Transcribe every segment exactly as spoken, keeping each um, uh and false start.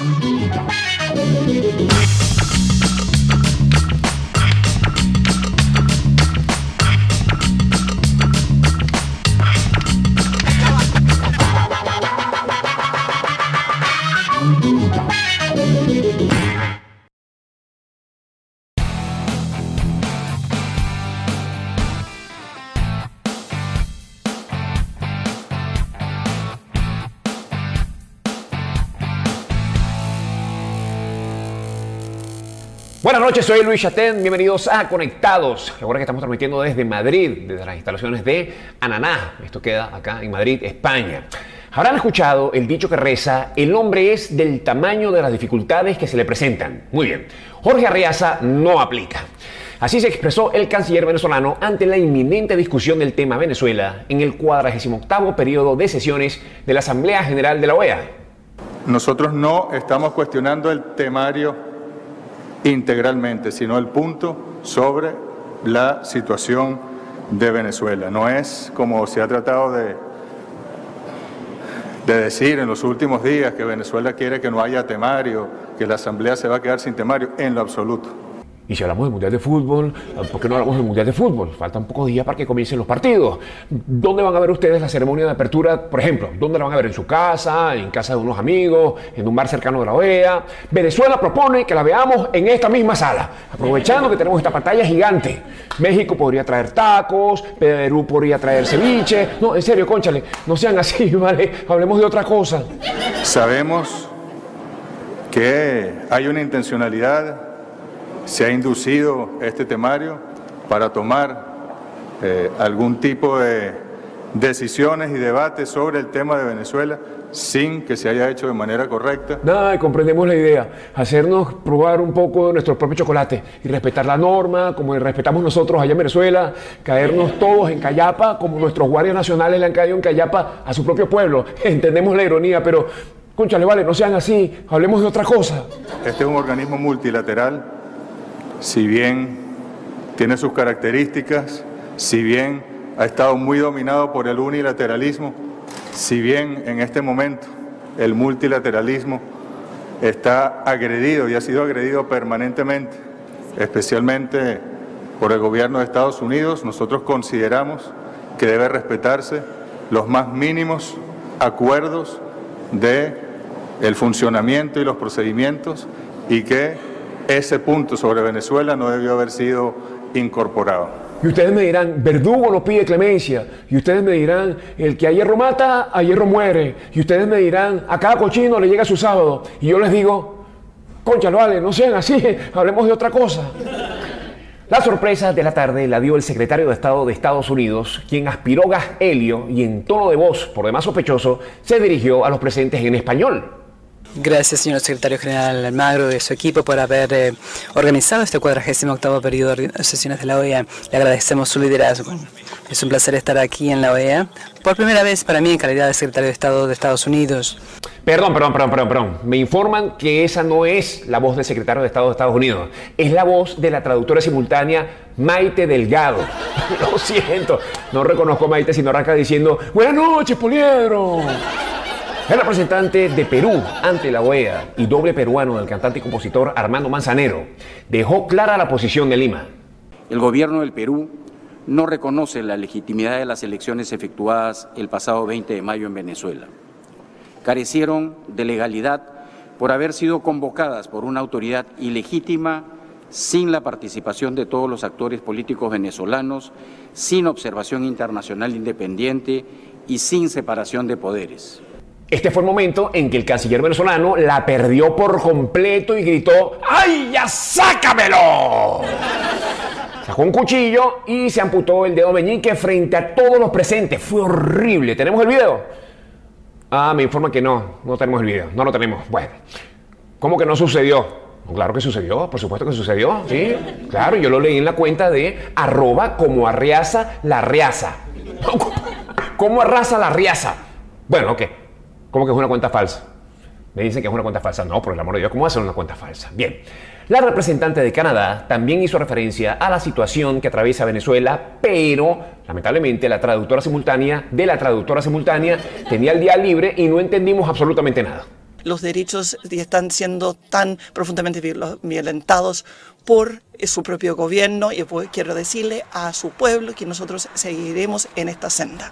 Buenas noches, soy Luis Chatén, bienvenidos a Conectados. Recuerda que estamos transmitiendo desde Madrid, desde las instalaciones de Ananá. Esto queda acá en Madrid, España. Habrán escuchado el dicho que reza: el hombre es del tamaño de las dificultades que se le presentan. Muy bien, Jorge Arreaza no aplica. Así se expresó el canciller venezolano ante la inminente discusión del tema Venezuela en el cuadragésimo octavo periodo de sesiones de la Asamblea General de la O E A. Nosotros no estamos cuestionando el temario integralmente, sino el punto sobre la situación de Venezuela. No es como se ha tratado de, de decir en los últimos días, que Venezuela quiere que no haya temario, que la Asamblea se va a quedar sin temario, en lo absoluto. Y si hablamos del Mundial de Fútbol, ¿por qué no hablamos del Mundial de Fútbol? Faltan pocos días para que comiencen los partidos. ¿Dónde van a ver ustedes la ceremonia de apertura, por ejemplo? ¿Dónde la van a ver? ¿En su casa? ¿En casa de unos amigos? ¿En un bar cercano de la O E A? Venezuela propone que la veamos en esta misma sala, aprovechando que tenemos esta pantalla gigante. México podría traer tacos, Perú podría traer ceviche. No, en serio, cónchale, no sean así, ¿vale? Hablemos de otra cosa. Sabemos que hay una intencionalidad. Se ha inducido este temario para tomar eh, algún tipo de decisiones y debates sobre el tema de Venezuela sin que se haya hecho de manera correcta. Nada, comprendemos la idea. Hacernos probar un poco de nuestro propio chocolate y respetar la norma como respetamos nosotros allá en Venezuela, caernos todos en callapa como nuestros guardias nacionales le han caído en callapa a su propio pueblo. Entendemos la ironía, pero, cónchale, vale, no sean así, hablemos de otra cosa. Este es un organismo multilateral. Si bien tiene sus características, si bien ha estado muy dominado por el unilateralismo, si bien en este momento el multilateralismo está agredido y ha sido agredido permanentemente, especialmente por el gobierno de Estados Unidos, nosotros consideramos que debe respetarse los más mínimos acuerdos de el funcionamiento y los procedimientos, y que ese punto sobre Venezuela no debió haber sido incorporado. Y ustedes me dirán, Verdugo no pide clemencia. Y ustedes me dirán, el que a hierro mata, a hierro muere. Y ustedes me dirán, a cada cochino le llega su sábado. Y yo les digo, cónchalo, vale, no sean así, hablemos de otra cosa. La sorpresa de la tarde la dio el secretario de Estado de Estados Unidos, quien aspiró gas helio y en tono de voz, por demás sospechoso, se dirigió a los presentes en español. Gracias, señor secretario general Almagro y su equipo, por haber eh, organizado este cuadragésimo octavo periodo de sesiones de la O E A. Le agradecemos su liderazgo. Es un placer estar aquí en la O E A, por primera vez para mí en calidad de secretario de Estado de Estados Unidos. Perdón, perdón, perdón, perdón, perdón. Me informan que esa no es la voz del secretario de Estado de Estados Unidos. Es la voz de la traductora simultánea Maite Delgado. Lo siento, no reconozco a Maite, sino arranca diciendo, buenas noches, Poliedro. El representante de Perú ante la O E A y doble peruano del cantante y compositor Armando Manzanero dejó clara la posición de Lima. El gobierno del Perú no reconoce la legitimidad de las elecciones efectuadas el pasado veinte de mayo en Venezuela. Carecieron de legalidad por haber sido convocadas por una autoridad ilegítima, sin la participación de todos los actores políticos venezolanos, sin observación internacional independiente y sin separación de poderes. Este fue el momento en que el canciller venezolano la perdió por completo y gritó, ¡ay, ya sácamelo! Sacó un cuchillo y se amputó el dedo meñique frente a todos los presentes. Fue horrible. ¿Tenemos el video? Ah, me informan que no, no tenemos el video. No lo tenemos. Bueno, ¿cómo que no sucedió? Claro que sucedió, por supuesto que sucedió, sí. Claro, yo lo leí en la cuenta de arroba como arreaza la reaza. ¿Cómo arrasa la riaza? Bueno, ok. ¿Cómo que es una cuenta falsa? Me dicen que es una cuenta falsa. No, por el amor de Dios, ¿cómo va a ser una cuenta falsa? Bien. La representante de Canadá también hizo referencia a la situación que atraviesa Venezuela, pero lamentablemente la traductora simultánea de la traductora simultánea tenía el día libre y no entendimos absolutamente nada. los derechos están siendo tan profundamente violentados por su propio gobierno, y quiero decirle a su pueblo que nosotros seguiremos en esta senda.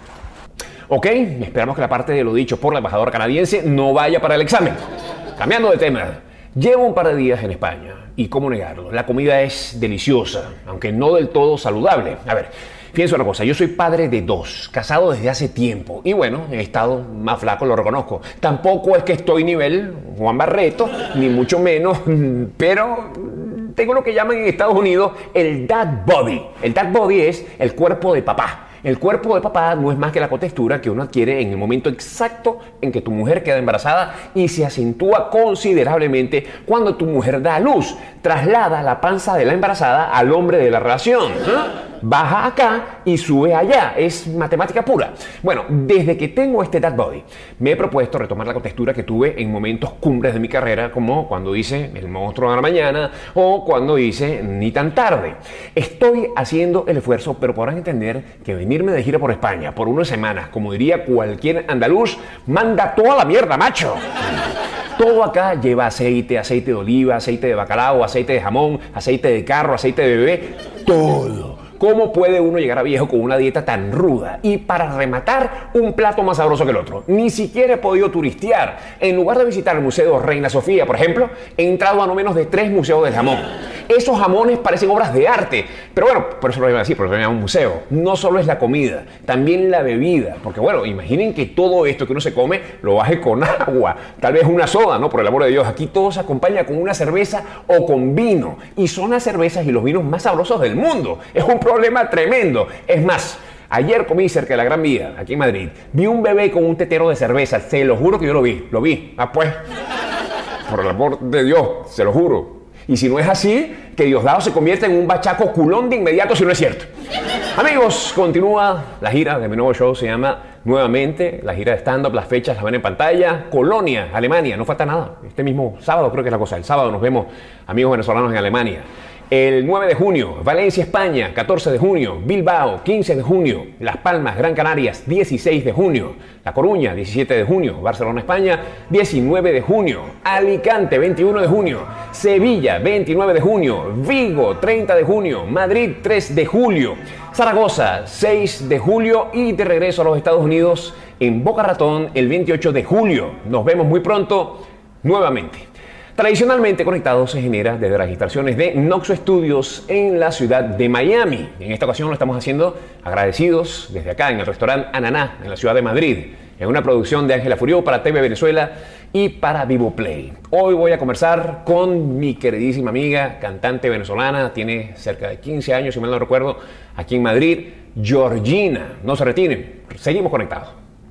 Ok, esperamos que la parte de lo dicho por la embajadora canadiense no vaya para el examen. Cambiando de tema, llevo un par de días en España y cómo negarlo, la comida es deliciosa, aunque no del todo saludable. A ver, fíjense una cosa, yo soy padre de dos, casado desde hace tiempo y bueno, he estado más flaco, lo reconozco. Tampoco es que estoy nivel Juan Barreto, ni mucho menos, pero tengo lo que llaman en Estados Unidos el dad body. El dad body es el cuerpo de papá. El cuerpo de papá no es más que la contextura que uno adquiere en el momento exacto en que tu mujer queda embarazada y se acentúa considerablemente cuando tu mujer da a luz. Traslada la panza de la embarazada al hombre de la relación. ¿Eh? Baja acá y sube allá. Es matemática pura. Bueno, desde que tengo este dad body, me he propuesto retomar la contextura que tuve en momentos cumbres de mi carrera, como cuando hice El monstruo de la mañana o cuando hice Ni tan tarde. Estoy haciendo el esfuerzo, pero podrán entender que venirme de gira por España por unas semanas, como diría cualquier andaluz, manda toda la mierda, macho. Todo acá lleva aceite, aceite de oliva, aceite de bacalao, aceite de jamón, aceite de carro, aceite de bebé, todo. ¿Cómo puede uno llegar a viejo con una dieta tan ruda? Y para rematar, un plato más sabroso que el otro. Ni siquiera he podido turistear. En lugar de visitar el Museo Reina Sofía, por ejemplo, he entrado a no menos de tres museos del jamón. Esos jamones parecen obras de arte. Pero bueno, por eso lo voy a decir, porque se llama un museo. No solo es la comida, también la bebida. Porque bueno, imaginen que todo esto que uno se come lo baje con agua. Tal vez una soda, ¿no? Por el amor de Dios. Aquí todo se acompaña con una cerveza o con vino. Y son las cervezas y los vinos más sabrosos del mundo. Es un problema tremendo. Es más, ayer comí cerca de la Gran Vía, aquí en Madrid. Vi un bebé con un tetero de cerveza. Se lo juro que yo lo vi. Lo vi. Ah, pues. Por el amor de Dios, se lo juro. Y si no es así, que Diosdado se convierta en un bachaco culón de inmediato si no es cierto. Amigos, continúa la gira de mi nuevo show, se llama Nuevamente, la gira de stand-up, las fechas las ven en pantalla. Colonia, Alemania, no falta nada. Este mismo sábado creo que es la cosa. El sábado nos vemos, amigos venezolanos en Alemania. El nueve de junio, Valencia, España, catorce de junio, Bilbao, quince de junio, Las Palmas, Gran Canarias, dieciséis de junio, La Coruña, diecisiete de junio, Barcelona, España, diecinueve de junio, Alicante, veintiuno de junio, Sevilla, veintinueve de junio, Vigo, treinta de junio, Madrid, tres de julio, Zaragoza, seis de julio y de regreso a los Estados Unidos en Boca Ratón el veintiocho de julio. Nos vemos muy pronto nuevamente. Tradicionalmente Conectados se genera desde las instalaciones de Noxo Studios en la ciudad de Miami. En esta ocasión lo estamos haciendo agradecidos desde acá en el restaurante Ananá en la ciudad de Madrid, en una producción de Ángela Furió para T V Venezuela y para Vivo Play. Hoy voy a conversar con mi queridísima amiga, cantante venezolana, tiene cerca de quince años, si mal no recuerdo, aquí en Madrid, Georgina. No se retiren, seguimos conectados.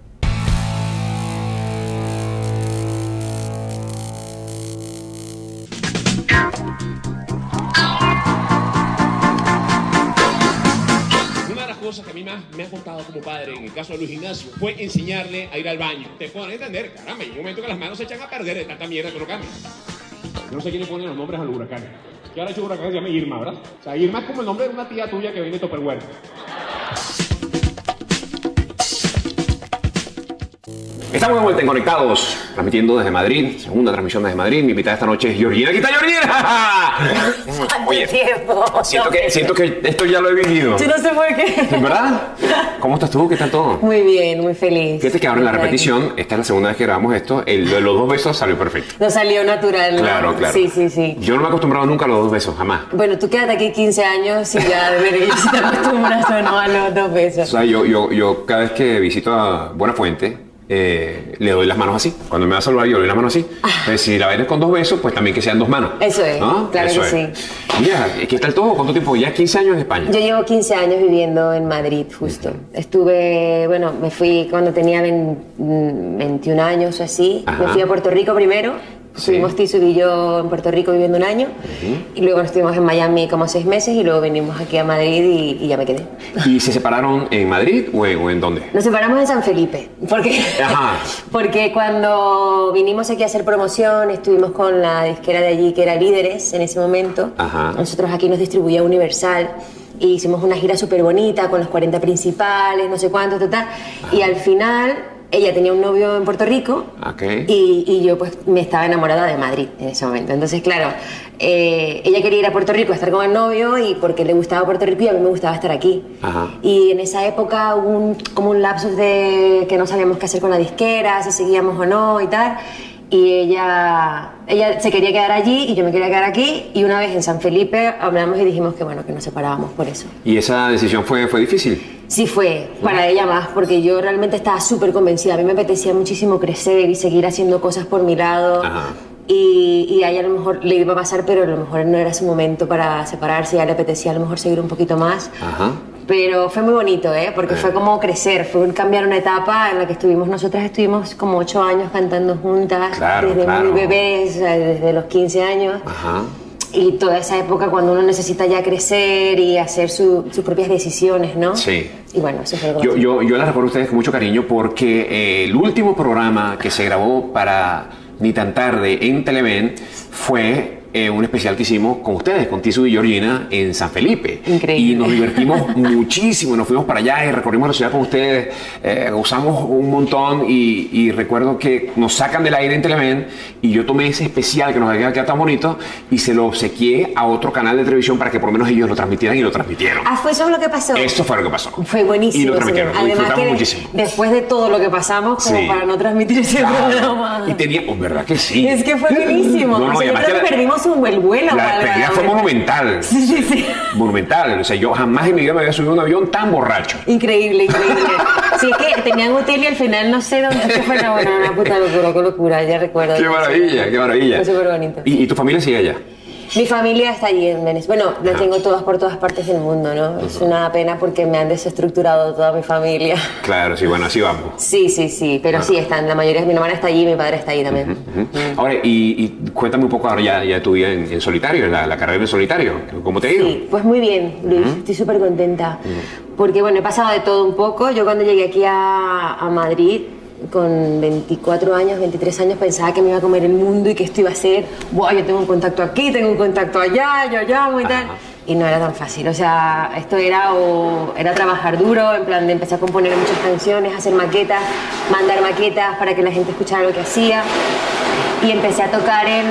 Que a mí más me ha contado como padre en el caso de Luis Ignacio fue enseñarle a ir al baño. Te pueden entender, caramba, hay un momento que las manos se echan a perder de tanta mierda que uno cambia. Yo no sé quién le pone los nombres a los huracanes. Que ahora ha hecho un huracán que se llama Irma, ¿verdad? O sea, Irma es como el nombre de una tía tuya que viene de Tupperware. Estamos de vuelta en Conectados, transmitiendo desde Madrid, segunda transmisión desde Madrid. Mi invitada esta noche es Georgina. ¡Aquí está Georgina! Oye, siento que, siento que esto ya lo he vivido. Yo no sé por qué. ¿Verdad? ¿Cómo estás tú? ¿Qué tal todo? Muy bien, muy feliz. Fíjate que ahora en la repetición, esta es la segunda vez que grabamos esto, el de los dos besos salió perfecto. No salió natural, ¿no? Claro, claro. Sí, sí, sí. Yo no me he acostumbrado nunca a los dos besos, jamás. Bueno, tú quédate aquí quince años y ya de ver si te acostumbras o no a los dos besos. O sea, yo, yo, yo cada vez que visito a Buena Fuente, Eh, le doy las manos así. Cuando me va a saludar yo le doy las manos así. Entonces, si la vaina es con dos besos, pues también que sean dos manos. Eso es, ¿no? claro Eso que es. sí. Mira, ¿qué tal todo? ¿Cuánto tiempo? Ya quince años en España. Yo llevo quince años viviendo en Madrid, justo. Uh-huh. Estuve, bueno, me fui cuando tenía veintiún años o así. Ajá. Me fui a Puerto Rico primero. Sí. Estuvimos Tiso y yo en Puerto Rico viviendo un año. Uh-huh. Y luego nos estuvimos en Miami como seis meses y luego venimos aquí a Madrid y, y ya me quedé. ¿Y se separaron en Madrid o en, o en dónde? Nos separamos en San Felipe. Porque, Ajá. porque cuando vinimos aquí a hacer promoción, estuvimos con la disquera de allí que era Líderes en ese momento. Ajá. Nosotros aquí nos distribuía Universal. Y hicimos una gira súper bonita con los cuarenta principales, no sé cuánto, total. Y al final ella tenía un novio en Puerto Rico okay. y, y yo pues me estaba enamorada de Madrid en ese momento. Entonces, claro, eh, ella quería ir a Puerto Rico a estar con el novio y porque le gustaba Puerto Rico y a mí me gustaba estar aquí. Ajá. Y en esa época hubo un, como un lapsus de que no sabíamos qué hacer con la disquera, si seguíamos o no y tal. Y ella, ella se quería quedar allí y yo me quería quedar aquí. Y una vez en San Felipe hablamos y dijimos que bueno, que nos separábamos por eso. ¿Y esa decisión fue, fue difícil? Sí fue, para ella más, porque yo realmente estaba súper convencida. A mí me apetecía muchísimo crecer y seguir haciendo cosas por mi lado. Ajá. Y, y a ella a lo mejor le iba a pasar, pero a lo mejor no era su momento para separarse. A ella le apetecía a lo mejor seguir un poquito más. Ajá. Pero fue muy bonito, ¿eh? Porque eh. fue como crecer, fue cambiar una etapa en la que estuvimos, nosotras estuvimos como ocho años cantando juntas, claro, desde claro. muy bebés, desde los quince años. Ajá. Y toda esa época cuando uno necesita ya crecer y hacer su, sus propias decisiones, ¿no? Sí. Y bueno, eso fue algo yo, yo, yo las recuerdo a ustedes con mucho cariño porque eh, el último programa que se grabó para Ni Tan Tarde en Televen fue eh, un especial que hicimos con ustedes, con Tisu y Georgina en San Felipe. Increíble. Y nos divertimos muchísimo, nos fuimos para allá y recorrimos la ciudad con ustedes, eh, usamos un montón y, y recuerdo que nos sacan del aire en Televen y yo tomé ese especial que nos había quedado tan bonito y se lo obsequié a otro canal de televisión para que por lo menos ellos lo transmitieran y lo transmitieron. Ah, ¿fue eso lo que pasó? Eso fue lo que pasó. Fue buenísimo. Y lo transmitieron, lo disfrutamos muchísimo. Después de todo lo que pasamos, como sí. para no transmitir ese claro. programa. Y teníamos, ¿verdad que sí? Es que fue buenísimo. No, no, o sea, yo creo que la, perdimos un buen vuelo. La despedida fue monumental. Sí, sí, sí. Monumental. O sea, yo jamás en mi vida me había subido a un avión tan borracho. Increíble, increíble. Sí, es que tenían hotel y al final no sé dónde se fue. No, bueno, una puta locura, qué locura, ya recuerdo. Qué maravilla, qué maravilla. Fue súper bonito. ¿Y, ¿Y tu familia sigue allá? Mi familia está allí en Venezuela. Bueno, la tengo todas por todas partes del mundo, ¿no? Uh-huh. Es una pena porque me han desestructurado toda mi familia. Claro, sí, bueno, así vamos. Sí, sí, sí, pero uh-huh. sí, están, la mayoría, mi hermana está allí, mi padre está allí también. Uh-huh, uh-huh. Uh-huh. Ahora, y, y cuéntame un poco ahora ya, ya tu vida en, en solitario, la, la carrera en solitario, ¿cómo te ha ido? Sí, pues muy bien, Luis, uh-huh. estoy súper contenta. Uh-huh. Porque, bueno, he pasado de todo un poco. Yo cuando llegué aquí a, a Madrid, con veinticuatro años, veintitrés años, pensaba que me iba a comer el mundo y que esto iba a ser, wow, yo tengo un contacto aquí, tengo un contacto allá, yo llamo y tal. Y no era tan fácil, o sea, esto era, o, era trabajar duro, en plan de empezar a componer muchas canciones, hacer maquetas, mandar maquetas para que la gente escuchara lo que hacía. Y empecé a tocar en...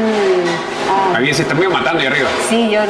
Ah, Alguien se está muy matando ahí arriba. Sí, yo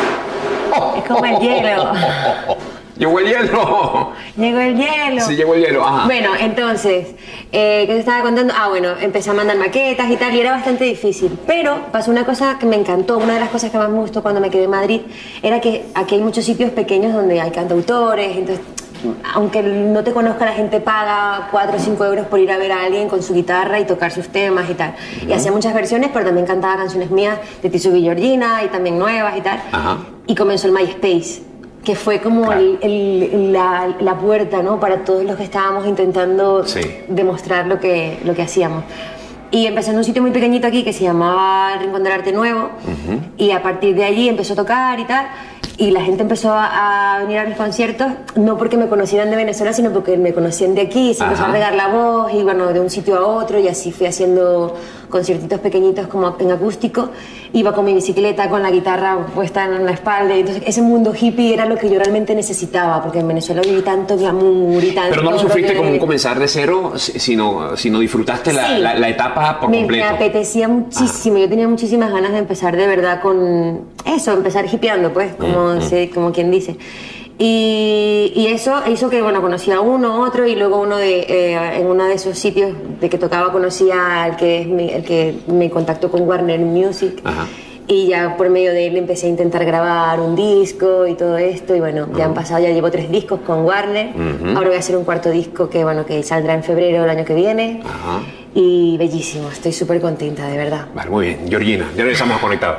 no. Oh, es como oh, el hielo. Oh, oh, oh, oh. ¡Llegó el hielo! ¡Llegó el hielo! Sí, llegó el hielo, ajá. Bueno, entonces, eh, ¿qué te estaba contando? Ah, bueno, empecé a mandar maquetas y tal, y era bastante difícil. Pero pasó una cosa que me encantó, una de las cosas que más me gustó cuando me quedé en Madrid, era que aquí hay muchos sitios pequeños donde hay cantautores, entonces, aunque no te conozca, la gente paga cuatro o cinco euros por ir a ver a alguien con su guitarra y tocar sus temas y tal. Uh-huh. Y hacía muchas versiones, pero también cantaba canciones mías de Tisu y Georgina y también nuevas y tal. Ajá. Y comenzó el MySpace, que fue como claro. el, el, la, la puerta, ¿no? Para todos los que estábamos intentando sí. demostrar lo que, lo que hacíamos. Y empecé en un sitio muy pequeñito aquí que se llamaba Rincón del Arte Nuevo, uh-huh. y a partir de allí empezó a tocar y tal, y la gente empezó a, a venir a mis conciertos, no porque me conocieran de Venezuela, sino porque me conocían de aquí, y se Ajá. empezó a regar la voz, y bueno, de un sitio a otro, y así fui haciendo conciertitos pequeñitos como en acústico, iba con mi bicicleta, con la guitarra puesta en la espalda, y entonces ese mundo hippie era lo que yo realmente necesitaba, porque en Venezuela viví tanto glamour y tanto... Pero no lo sufriste como un comenzar de cero, sino, sino disfrutaste sí. la, la, la etapa por me, completo. Me apetecía muchísimo, Ajá. yo tenía muchísimas ganas de empezar de verdad con eso, empezar hippieando, pues, como, mm, sé, como quien dice. Y, y eso hizo que, bueno, conocí a uno, otro, y luego uno de, eh, en uno de esos sitios de que tocaba conocí al que, es mi, el que me contactó con Warner Music. Ajá. Y ya por medio de él empecé a intentar grabar un disco y todo esto, y bueno, uh-huh. ya han pasado, ya llevo tres discos con Warner, uh-huh. ahora voy a hacer un cuarto disco que, bueno, que saldrá en febrero del año que viene, uh-huh. y bellísimo, estoy súper contenta, de verdad. Vale, muy bien, Georgina, ya estamos conectados.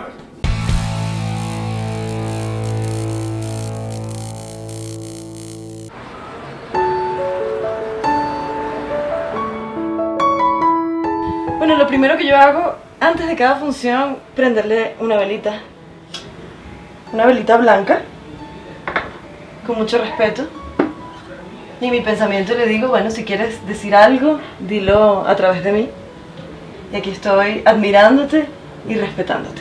Bueno, lo primero que yo hago antes de cada función, prenderle una velita, una velita blanca, con mucho respeto. Y en mi pensamiento le digo, bueno, si quieres decir algo, dilo a través de mí. Y aquí estoy admirándote y respetándote.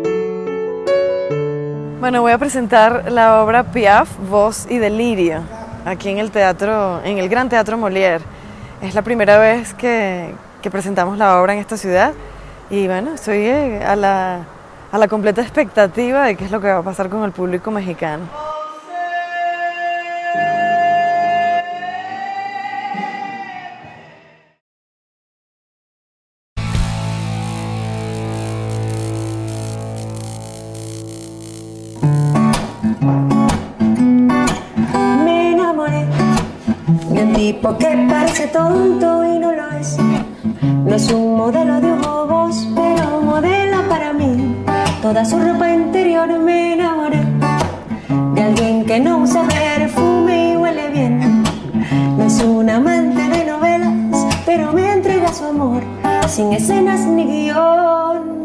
Bueno, voy a presentar la obra Piaf, Voz y Delirio. aquí en el teatro, en el Gran Teatro Molière. Es la primera vez que, que presentamos la obra en esta ciudad y bueno, estoy eh, a la, a la completa expectativa de qué es lo que va a pasar con el público mexicano. Tipo que parece tonto y no lo es. No es un modelo de Hugo Boss, pero modela para mí. Toda su ropa interior me enamoré de alguien que no usa perfume y huele bien. No es un amante de novelas, pero me entrega su amor sin escenas ni guión.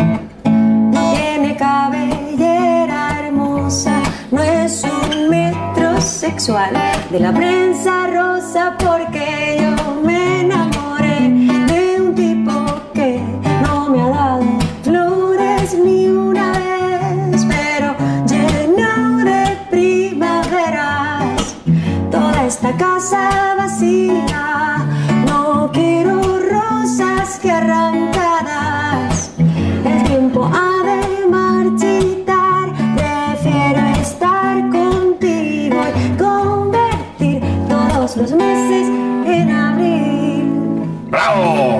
No tiene cabellera hermosa, no es un metrosexual de la prensa rosa, porque yo me enamoré de un tipo que no me ha dado flores ni una vez, pero lleno de primaveras toda esta casa vacía. No quiero rosas que arrancadas el tiempo ha de marchitar. Prefiero estar contigo y convertir todos los meses en abril. ¡Bravo!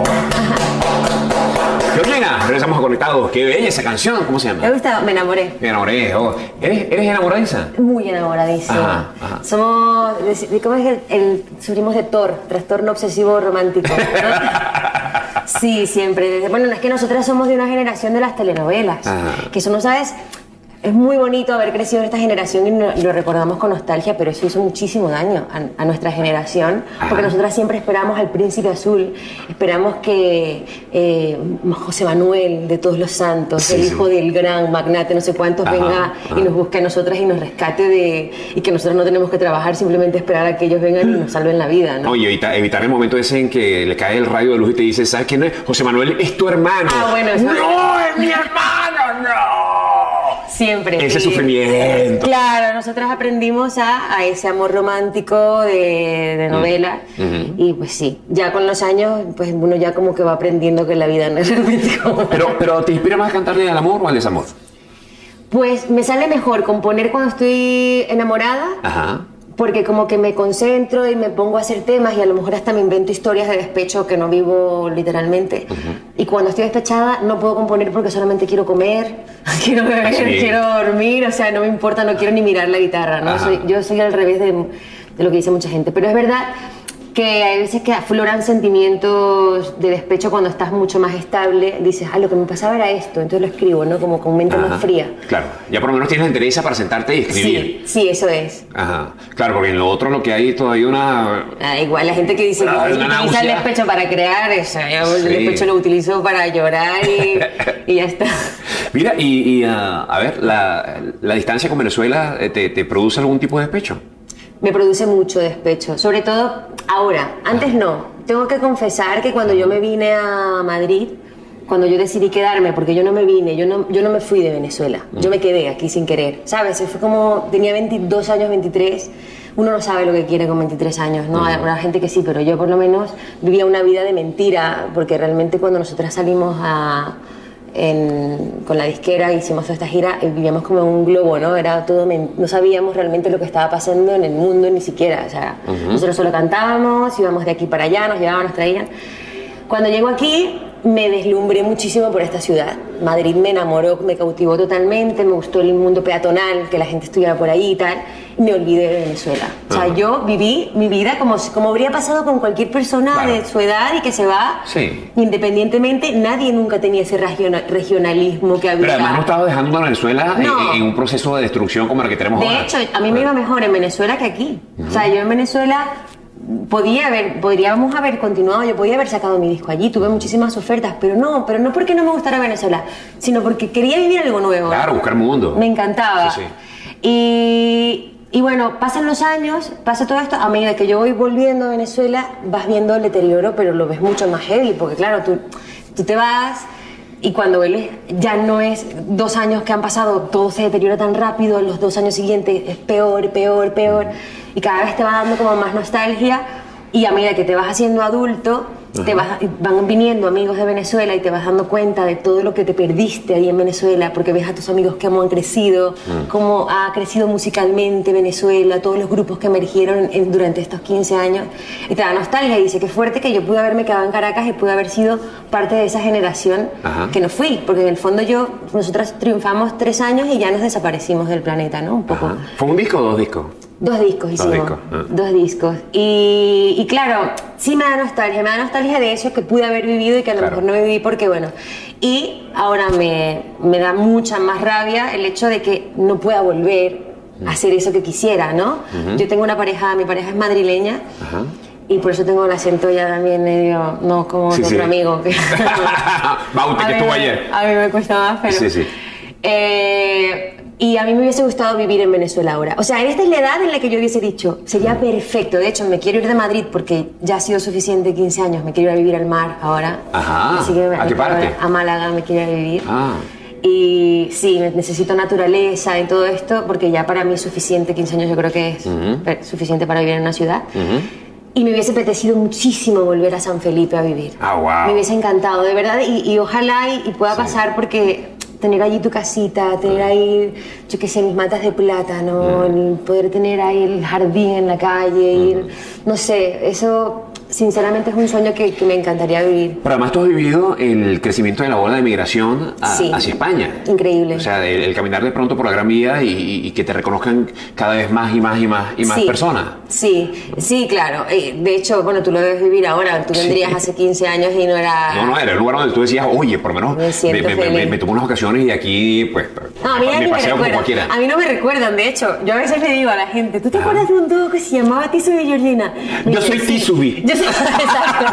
Georgina, regresamos a Conectados. Qué bella esa canción. ¿Cómo se llama? Me gusta, me enamoré. Me enamoré. Oh. ¿Eres, ¿Eres enamoradiza? Muy enamoradiza. Ajá, ajá. Somos, ¿cómo es el, el sufrimos de T O R? Trastorno obsesivo romántico, ¿no? Sí, siempre. Bueno, es que nosotras somos de una generación de las telenovelas. Ajá. Que eso no sabes. Es muy bonito haber crecido en esta generación y lo recordamos con nostalgia, pero eso hizo muchísimo daño a, a nuestra generación, porque nosotras siempre esperamos al Príncipe Azul, esperamos que eh, José Manuel de Todos los Santos, sí, el hijo sí. del gran magnate, no sé cuántos, ajá, venga ajá. y nos busque a nosotras y nos rescate de, y que nosotros no tenemos que trabajar, simplemente esperar a que ellos vengan y nos salven la vida, ¿no? Oye, evita, evitar el momento ese en que le cae el rayo de luz y te dice, ¿sabes quién es? José Manuel es tu hermano. Ah, bueno, ¡no, es mi hermano, no! Siempre. Ese sí. sufrimiento. Claro, nosotras aprendimos a, a ese amor romántico de, de novela. Uh-huh. Y pues sí, ya con los años, pues uno ya como que va aprendiendo que la vida no es realmente como... Pero, pero ¿te inspira más a cantarle al amor o al desamor? Pues me sale mejor componer cuando estoy enamorada. Ajá. Porque como que me concentro y me pongo a hacer temas y a lo mejor hasta me invento historias de despecho que no vivo literalmente. Uh-huh. Y cuando estoy despechada no puedo componer porque solamente quiero comer, quiero beber, sí. quiero dormir, o sea, no me importa, no quiero ni mirar la guitarra, ¿no? Soy, yo soy al revés de, de lo que dice mucha gente. Pero es verdad que hay veces que afloran sentimientos de despecho cuando estás mucho más estable. Dices, ah, lo que me pasaba era esto, entonces lo escribo, ¿no? Como con mente Ajá. más fría. Claro, ya por lo menos tienes la entereza para sentarte y escribir. Sí, sí, eso es. Ajá, claro, porque en lo otro lo que hay todavía una... Ah, igual, la gente que dice ah, que utiliza el despecho para crear, eso, yo sí. el despecho lo utilizo para llorar y, y ya está. Mira, y, y uh, a ver, la, la distancia con Venezuela, ¿te, te produce algún tipo de despecho? Me produce mucho despecho, sobre todo ahora, antes no. Tengo que confesar que cuando yo me vine a Madrid, cuando yo decidí quedarme, porque yo no me vine, yo no, yo no me fui de Venezuela, yo me quedé aquí sin querer, ¿sabes? Fue como, tenía veintidós años, veintitrés, uno no sabe lo que quiere con veintitrés años, ¿no? Hay una gente que sí, pero yo por lo menos vivía una vida de mentira, porque realmente cuando nosotras salimos a... En, con la disquera hicimos toda esta gira y vivíamos como en un globo, ¿no? Era todo, no sabíamos realmente lo que estaba pasando en el mundo ni siquiera, o sea, uh-huh. nosotros solo cantábamos, íbamos de aquí para allá, nos llevaban, nos traían. Cuando llego aquí me deslumbré muchísimo por esta ciudad. Madrid me enamoró, me cautivó totalmente, me gustó el mundo peatonal, que la gente estuviera por ahí y tal, y me olvidé de Venezuela. O sea, uh-huh. yo viví mi vida como, como habría pasado con cualquier persona claro. de su edad y que se va, sí. independientemente, nadie nunca tenía ese regional, regionalismo que había. Pero además no estaba dejando a Venezuela no. en, en un proceso de destrucción como el que tenemos de ahora. De hecho, a mí me iba mejor en Venezuela que aquí. Uh-huh. O sea, yo en Venezuela... Podía haber, podríamos haber continuado, yo podía haber sacado mi disco allí, tuve muchísimas ofertas, pero no, pero no porque no me gustara Venezuela, sino porque quería vivir algo nuevo. Claro, buscar mundo. Me encantaba. Sí, sí. Y, y bueno, pasan los años, pasa todo esto, a medida que yo voy volviendo a Venezuela, vas viendo el deterioro, pero lo ves mucho más heavy, porque claro, tú, tú te vas... Y cuando él ya no es dos años que han pasado, todo se deteriora tan rápido, los dos años siguientes es peor, peor, peor. y cada vez te va dando como más nostalgia, y a medida que te vas haciendo adulto, te vas, van viniendo amigos de Venezuela y te vas dando cuenta de todo lo que te perdiste ahí en Venezuela, porque ves a tus amigos cómo han crecido, mm. cómo ha crecido musicalmente Venezuela, todos los grupos que emergieron en, durante estos quince años, y te da nostalgia y dice qué fuerte que yo pude haberme quedado en Caracas y pude haber sido parte de esa generación Ajá. que no fui, porque en el fondo yo, nosotras triunfamos tres años y ya nos desaparecimos del planeta, ¿no? Un poco. Ajá. ¿Fue un disco o dos discos? Dos discos hicimos, dos discos, ah. dos discos. Y, y claro, sí me da nostalgia, me da nostalgia de eso que pude haber vivido y que a lo claro. mejor no viví porque bueno. Y ahora me, me da mucha más rabia el hecho de que no pueda volver mm. a hacer eso que quisiera, ¿no? Uh-huh. Yo tengo una pareja, mi pareja es madrileña. Uh-huh. Y por eso tengo el acento ya también medio, no como sí, otro sí. amigo. Que Baute, que estuvo ayer. A mí me cuesta más, pero... Sí, sí. Eh, y a mí me hubiese gustado vivir en Venezuela ahora. O sea, esta es la edad en la que yo hubiese dicho, sería perfecto. De hecho, me quiero ir de Madrid porque ya ha sido suficiente quince años. Me quiero ir a vivir al mar ahora. Ajá. Así que ¿A qué parte? A Málaga me quiero ir a vivir. Ah. Y sí, necesito naturaleza y todo esto porque ya para mí es suficiente. quince años yo creo que es uh-huh. suficiente para vivir en una ciudad. Uh-huh. Y me hubiese apetecido muchísimo volver a San Felipe a vivir. Ah, wow. Me hubiese encantado, de verdad. Y, y ojalá y, y pueda sí. pasar porque... tener allí tu casita, tener ahí, yo qué sé, mis matas de plátano, mm. el poder tener ahí el jardín en la calle, mm. ir, no sé, eso sinceramente es un sueño que, que me encantaría vivir. Pero además tú has vivido el crecimiento de la ola de migración a, sí. hacia España. Increíble. O sea, el, el caminar de pronto por la Gran Vía y, y que te reconozcan cada vez más y más y más y más sí. personas. Sí, sí, claro. De hecho, bueno, tú lo debes vivir ahora. Tú vendrías sí. hace quince años y no era... No, no, era el lugar donde tú decías, oye, por lo menos me, me, me, me, me tomo unas ocasiones y aquí, pues, no, a mí me, me paseo como cualquiera. A mí no me recuerdan, de hecho. Yo a veces le digo a la gente, ¿tú te ah. acuerdas de un dúo que se llamaba Tisubi y Georgina? Yo soy sí. Tisubi. Yo soy... Exacto.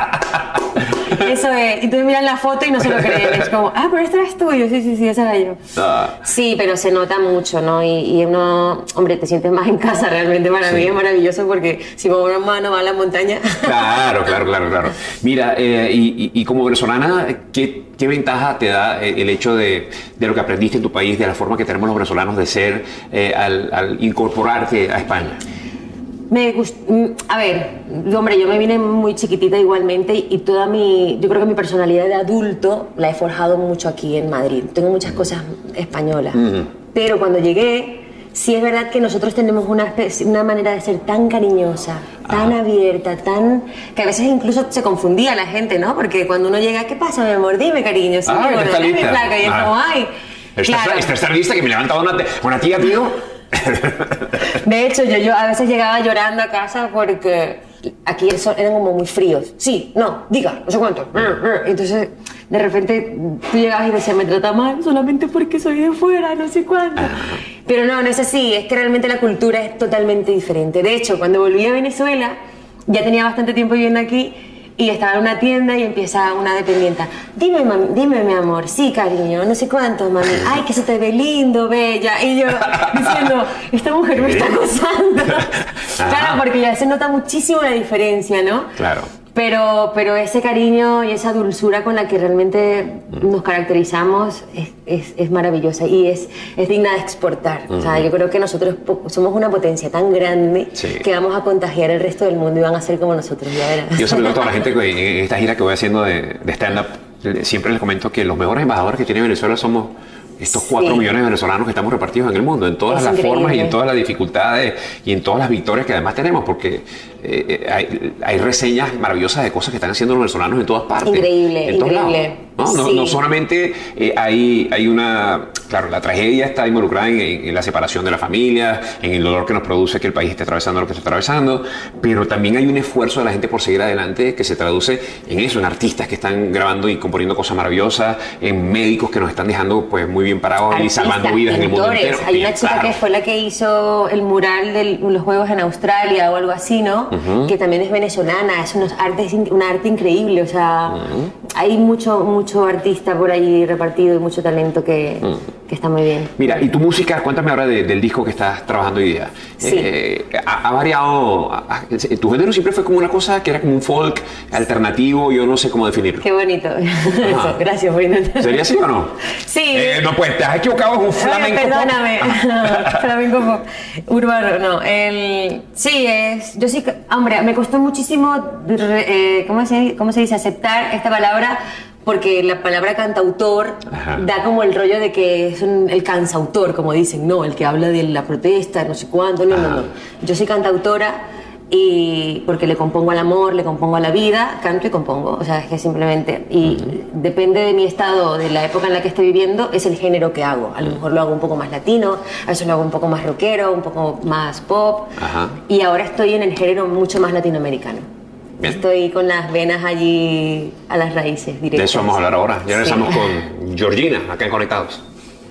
Eso es, y tú miras la foto y no se lo creen, es como, ah, pero esta eres tú, yo, sí, sí, sí, esa era yo. Ah. Sí, pero se nota mucho, ¿no? Y, y uno, hombre, te sientes más en casa realmente, para sí. mí es maravilloso porque si con una mano va a la montaña. Claro, claro, claro, claro. Mira, eh, y, y, y como venezolana, ¿qué, qué ventaja te da el hecho de, de lo que aprendiste en tu país, de la forma que tenemos los venezolanos de ser eh, al, al incorporarte a España? Me gust... A ver, hombre, yo me vine muy chiquitita igualmente y toda mi... Yo creo que mi personalidad de adulto la he forjado mucho aquí en Madrid. Tengo muchas cosas españolas. Uh-huh. Pero cuando llegué, sí es verdad que nosotros tenemos una, especie, una manera de ser tan cariñosa, tan uh-huh. abierta, tan... que a veces incluso se confundía la gente, ¿no? Porque cuando uno llega, ¿qué pasa, mi amor? Dime, cariño. Sí, ah, mi amor, está lista. Mi placa. Y es ah. como, ay... Esta claro. está lista que me levantaba una, una tía, tío... De hecho, yo, yo a veces llegaba llorando a casa porque aquí eran como muy fríos. Sí, no, diga, no sé cuánto. Entonces, de repente, tú llegabas y decías, me trata mal solamente porque soy de fuera, no sé cuánto. Pero no, no es así, es que realmente la cultura es totalmente diferente. De hecho, cuando volví a Venezuela, ya tenía bastante tiempo viviendo aquí, y estaba en una tienda y empieza una dependienta. Dime, mami, dime, mi amor. Sí, cariño, no sé cuánto, mami. Ay, que se te ve lindo, bella. Y yo diciendo, esta mujer me está acosando. Claro, porque ya se nota muchísimo la diferencia, ¿no? Claro. Pero, pero ese cariño y esa dulzura con la que realmente nos caracterizamos es, es, es maravillosa y es, es digna de exportar. Uh-huh. O sea, yo creo que nosotros somos una potencia tan grande sí. que vamos a contagiar el resto del mundo y van a ser como nosotros, ya verás. Yo siempre digo a toda la gente que en esta gira que voy haciendo de, de stand-up, siempre les comento que los mejores embajadores que tiene Venezuela somos estos cuatro sí. millones de venezolanos que estamos repartidos en el mundo, en todas es las increíble. Formas y en todas las dificultades y en todas las victorias que además tenemos, porque eh, hay, hay reseñas maravillosas de cosas que están haciendo los venezolanos en todas partes. Increíble, en todos increíble. Lados, ¿no? Sí. No, no solamente eh, hay, hay una... Claro, la tragedia está involucrada en, en la separación de la familia, en el dolor que nos produce que el país esté atravesando lo que está atravesando, pero también hay un esfuerzo de la gente por seguir adelante que se traduce en eso, en artistas que están grabando y componiendo cosas maravillosas, en médicos que nos están dejando pues muy bien parados artistas, y salvando vidas en el mundo entero. Hay una chica claro. que fue la que hizo el mural de los Juegos en Australia o algo así, ¿no? Uh-huh. Que también es venezolana, es unos artes, una arte increíble, o sea, uh-huh. hay mucho, mucho artista por ahí repartido y mucho talento que... Uh-huh. que que está muy bien. Mira, y tu música, cuéntame ahora de, del disco que estás trabajando hoy día. Sí. Eh, ha, ha variado, ha, tu género siempre fue como una cosa que era como un folk alternativo, yo no sé cómo definirlo. Qué bonito. Eso, gracias, bueno. ¿Sería así o no? Sí. Eh, no, pues te has equivocado, es un flamenco. Oye, perdóname. Flamenco pop. Urbano, no. El, sí, es. Yo sí, hombre, me costó muchísimo, eh, ¿cómo se, cómo se dice? Aceptar esta palabra. Porque la palabra cantautor Ajá. da como el rollo de que es un, el cansautor, como dicen, no, el que habla de la protesta, no sé cuánto, no, Ajá. no, no. Yo soy cantautora y porque le compongo al amor, le compongo a la vida, canto y compongo, o sea, es que simplemente, y uh-huh. depende de mi estado, de la época en la que esté viviendo, es el género que hago. A lo mejor lo hago un poco más latino, a veces lo hago un poco más rockero, un poco más pop, Ajá. y ahora estoy en el género mucho más latinoamericano. Bien. Estoy con las venas allí a las raíces directas. De eso vamos a hablar ahora. Ya regresamos sí. con Georgina, acá en Conectados.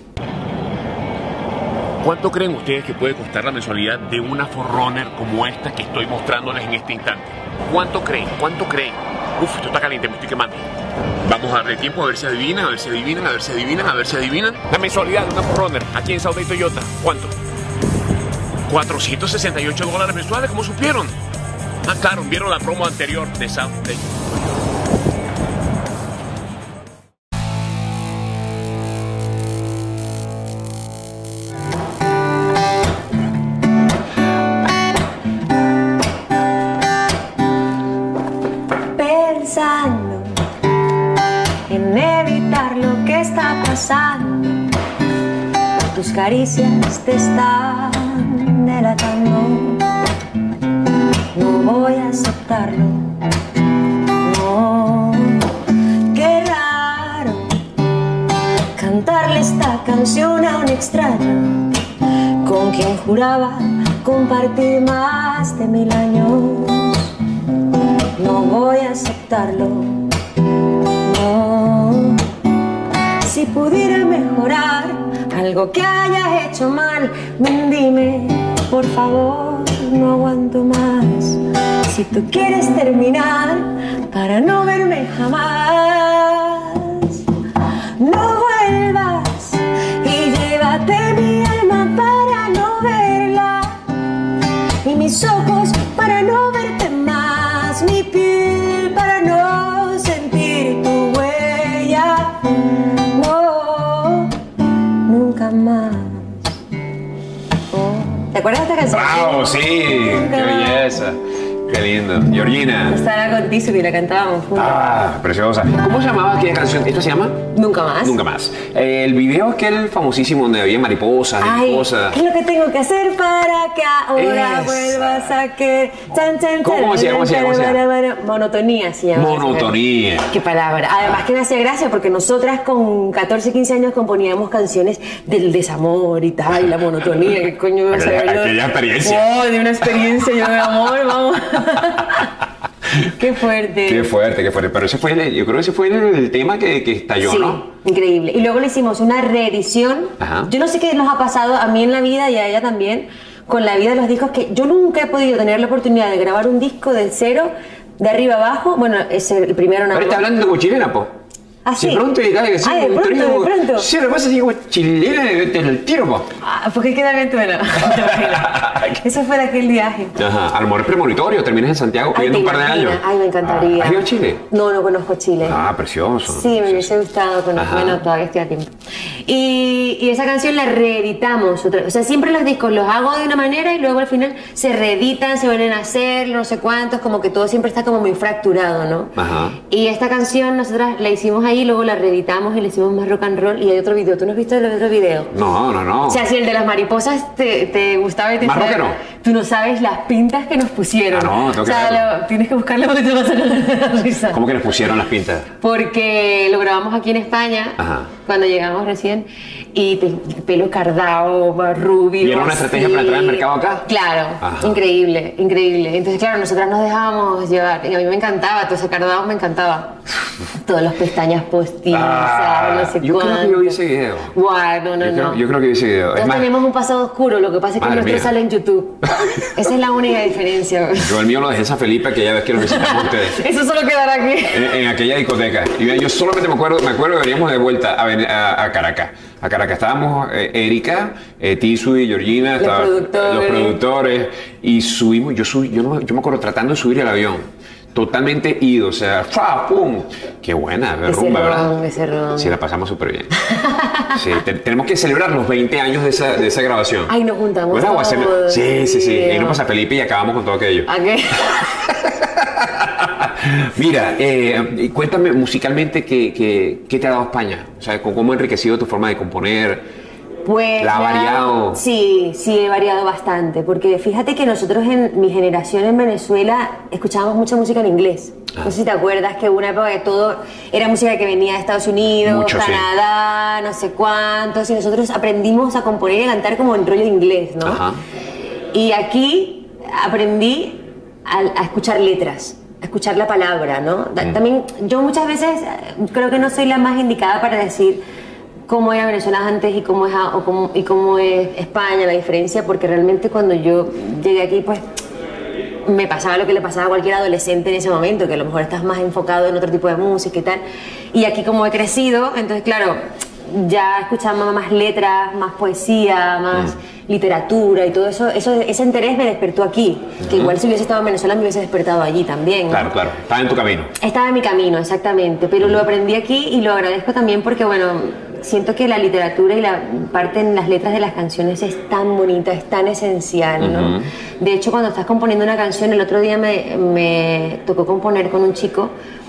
¿Cuánto creen ustedes que puede costar la mensualidad de una Forerunner como esta que estoy mostrándoles en este instante? ¿Cuánto creen? ¿Cuánto creen? Uf, esto está caliente, me estoy quemando. Vamos a darle tiempo a ver si adivinan, a ver si adivinan, a ver si adivinan, a ver si adivinan. La mensualidad de una Forerunner aquí en South Bay Toyota. ¿Cuánto? cuatrocientos sesenta y ocho dólares mensuales, ¿cómo supieron? Ah, claro, vieron la promo anterior de South Bay. Pensando en evitar lo que está pasando, tus caricias te están delatando. No voy a aceptarlo, no. Qué raro cantarle esta canción a un extraño con quien juraba compartir más de mil años. No voy a aceptarlo, no. Si pudiera mejorar algo que hayas hecho mal, dime, por favor. No aguanto más. Si tú quieres terminar para no verme jamás, no vuelvas y llévate mi alma para no verla y mis ojos para no verte más, mi piel para no sentir tu huella. No, nunca más. ¿Te acuerdas de esta canción? ¡Bravo! Sí, qué belleza. Qué lindo. Georgina. Estaba con Tizu y la cantábamos juntos. Ah, preciosa. ¿Cómo se llamaba aquella canción? ¿Esta se llama? Nunca más. Nunca más. Eh, el video aquel famosísimo donde había mariposas y cosas. ¿Qué es lo que tengo que hacer para que ahora es... vuelvas a que... Chan, chan, ¿Cómo se llama? ¿Cómo se llama? ¿Cómo se llama? Monotonía se llama. Monotonía. Qué palabra. Además que me hacía gracia porque nosotras con catorce, quince años componíamos canciones del desamor y tal, la monotonía. ¿Qué coño me aquella, aquella experiencia. Oh, de una experiencia yo de amor, vamos. Qué fuerte. Qué fuerte, qué fuerte. Pero ese fue el, yo creo que ese fue el, el tema que, que estalló, sí, ¿no? Increíble. Y luego le hicimos una reedición. Ajá. Yo no sé qué nos ha pasado a mí en la vida y a ella también, con la vida de los discos, que yo nunca he podido tener la oportunidad de grabar un disco de cero, de arriba abajo. Bueno, es el primero nada más. Ahora está hablando como chilena, po. Ah, sí. De pronto y tal, que sí, ah, de pronto, de pronto. Sí, lo que pasa es que como chilena en el tiro, po. Ah, porque queda bien bueno. Eso fue de aquel viaje. Ajá, a lo mejor es premonitorio, terminas en Santiago pidiendo un par de años. Ay, me encantaría. ¿Has ido a Chile? No, no conozco Chile. Ah, precioso. Sí, me hubiese gustado conocer. Bueno, todavía estoy a tiempo. Y, y esa canción la reeditamos otra vez. O sea, siempre los discos los hago de una manera y luego al final se reeditan, se vuelven a hacer, no sé cuántos, como que todo siempre está como muy fracturado, ¿no? Ajá. Y esta canción nosotras la hicimos ahí, luego la reeditamos y le hicimos más rock and roll y hay otro video. ¿Tú no has visto el otro video? No, no, no. O sea, si el de las mariposas te, te gustaba y te... ¿Más rockero? Tú no sabes las pintas que nos pusieron. Ah, no, tengo o sea, que lo, tienes que buscarlo porque te vas a sacar la risa. ¿Cómo que nos pusieron las pintas? Porque lo grabamos aquí en España, Ajá. cuando llegamos recién, y te, pelo cardado, rubio. ¿Y era una estrategia para entrar al mercado acá? Claro, Ajá. increíble, increíble. Entonces, claro, nosotras nos dejábamos llevar, y a mí me encantaba, todo ese cardado me encantaba. Todas las pestañas postizas, Ah, no sé yo cuánto. creo que yo vi ese video. Guau, no, no, Yo creo, no. yo creo que vi ese video. Es Todos más, tenemos un pasado oscuro, lo que pasa es que el Madre nuestro mía. sale en YouTube. Esa es la única diferencia. yo el mío lo dejé en San Felipe aquella vez que lo visitamos ustedes. Eso solo quedará aquí. En, en aquella discoteca. Y vean, yo solamente me acuerdo, me acuerdo que veníamos de vuelta a, ven- a, a Caracas. A Caracas estábamos eh, Erika, eh, Tisu y Georgina, Los estaba- productores. los productores, y subimos, yo subí, yo, no, yo me acuerdo tratando de subir el avión, totalmente ido, o sea, ¡fa! ¡Pum! Qué buena Ese rumba, ¿verdad? ron, ese ron. Sí, la pasamos súper bien. Sí, te- tenemos que celebrar los veinte años de esa, de esa grabación. Ay, nos juntamos ¿Verdad? O hacer- todos. Sí, sí, sí. Sí. Y nos pasa Felipe y acabamos con todo aquello. ¿A qué? Mira, eh, cuéntame musicalmente qué, qué, qué te ha dado España. O sea, cómo ha enriquecido tu forma de componer. Pues, ¿La ha me ha- variado? Sí, sí, he variado bastante. Porque fíjate que nosotros en mi generación en Venezuela escuchábamos mucha música en inglés. No sé si te acuerdas que hubo una época que todo era música que venía de Estados Unidos, Mucho, sí. Canadá, no sé cuántos. Y nosotros aprendimos a componer y a cantar como en rollo inglés, ¿no? Ajá. Y aquí aprendí a, a escuchar letras, a escuchar la palabra, ¿no? Da- Mm. También yo muchas veces eh, creo que no soy la más indicada para decir cómo era Venezuela antes y cómo es, a- o cómo, y cómo es España, la diferencia, porque realmente cuando yo llegué aquí, pues me pasaba lo que le pasaba a cualquier adolescente en ese momento, que a lo mejor estás más enfocado en otro tipo de música y tal. Y aquí como he crecido, entonces claro, ya escuchaba más letras, más poesía, más literatura y todo eso, eso, ese interés me despertó aquí, que igual si hubiese estado en Venezuela me hubiese despertado allí también, ¿no? Claro, claro. Estaba en tu camino. Estaba en mi camino, exactamente, pero lo aprendí aquí y lo agradezco también porque, bueno, siento que la literatura y la parte en las letras de las canciones es tan bonita, es tan esencial, ¿no? Ujú. De hecho, cuando estás componiendo una canción, el otro día me, me tocó componer con un chico